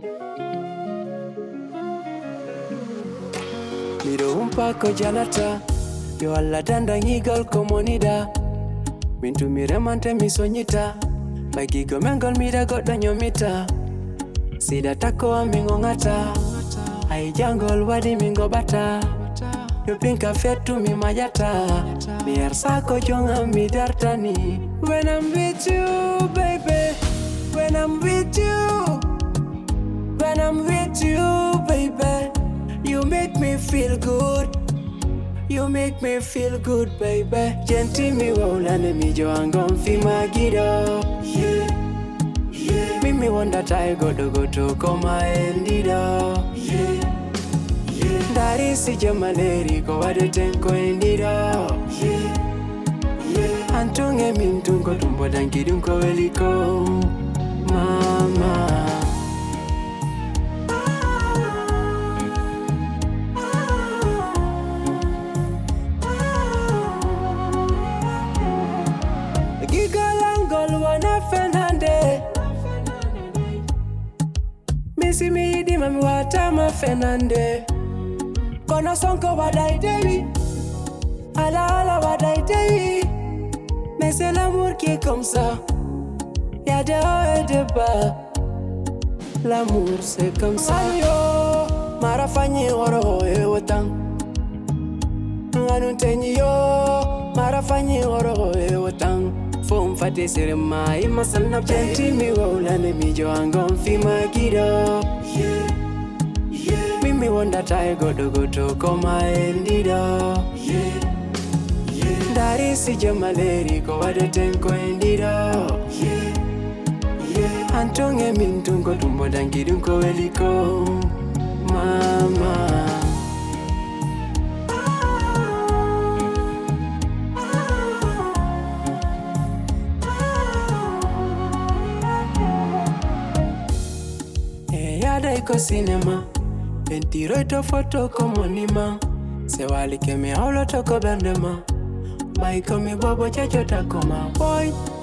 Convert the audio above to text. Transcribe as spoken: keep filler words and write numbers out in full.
Miro un pako janata, yo alla danda ngigol komonida. Mintu miremante misonyita, magigo mengol mira godo nyomita. Sida tako amingo ngata, ai jangol wadi mingo bata. Yo pinka fetu mi majata, mier sako jonga mi dartani. When I'm with you, baby, when I'm with you, when I'm with you, baby, you make me feel good. You make me feel good, baby. Genti mi waulane mi jo angom fi magido. Yeah, yeah. Mimi wanda tai godo godo koma endido. Yeah, yeah. Dari si jamaleri ko wade tenko endido. Yeah, yeah. Antunge mintungo tumbo dankidunko weliko, mama. Missy me di mami wata ma fenande. Kono sonko wadai dewi, ala ala wadai dewi. Mais c'est l'amour qui est comme ça, y'a de haut et de bas. L'amour c'est comme ça. Yo, marafanyi oro e wotang. Nganu tenyi yo, marafanyi oro e wotang. Fom fate sirema ima salna penti mi waulane mi jo angom fi magido. Yeah, yeah. Mimi wanda tai godo godo koma endido. Yeah, yeah. Dari si jamaleri ko wade tenko endido. Yeah, yeah. Antonge mintungo tumbo dankidunko weliko, mama. Iko cinema, pentiro ito foto komonima. Se wali keme aulo toko bendema, maiko mi bobo chacho takoma. Boy,